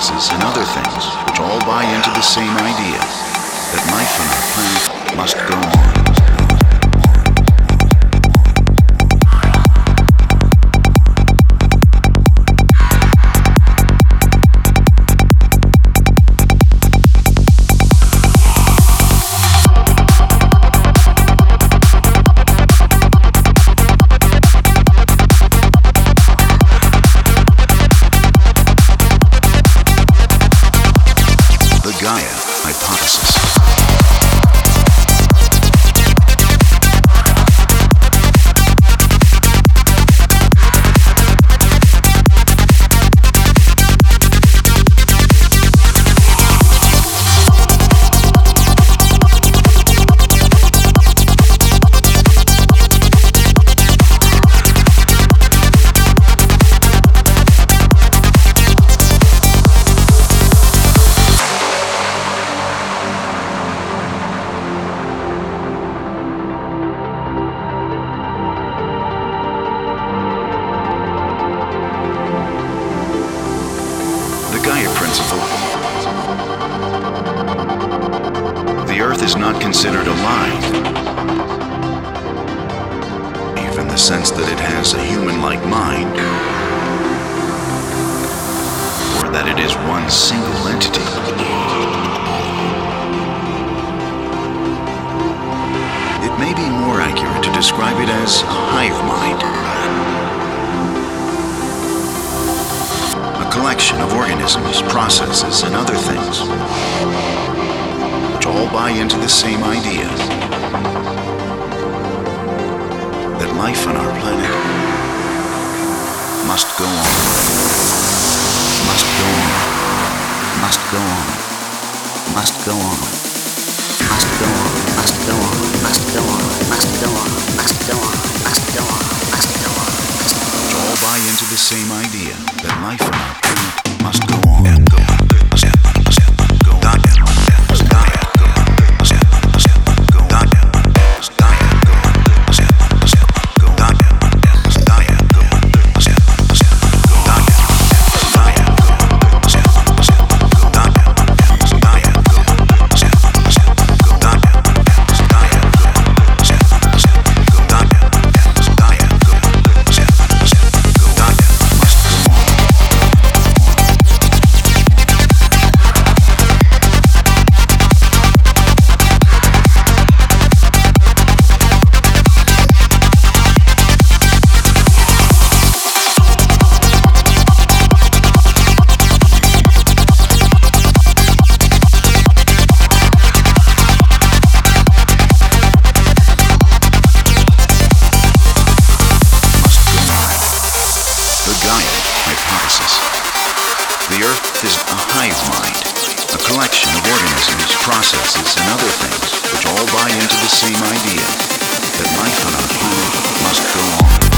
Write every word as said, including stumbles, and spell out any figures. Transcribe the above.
processes, and other things which all buy into the same idea that life on our planet must go on. Gaia hypothesis. Gaia principle. The Earth is not considered alive, even in the sense that it has a human-like mind, or that it is one single entity. It may be more accurate to describe it as a hive mind. Collection of organisms, processes, and other things which all buy into the same idea that life on our planet must go on, must go on, must go on, must go on, must go on, must go on, must go on, must go on, must go on, must go on, must go on, which all buy into the same idea that life on our planet must go on. And go on. The Earth is a hive mind, a collection of organisms, processes, and other things which all buy into the same idea that life on our planet must go on.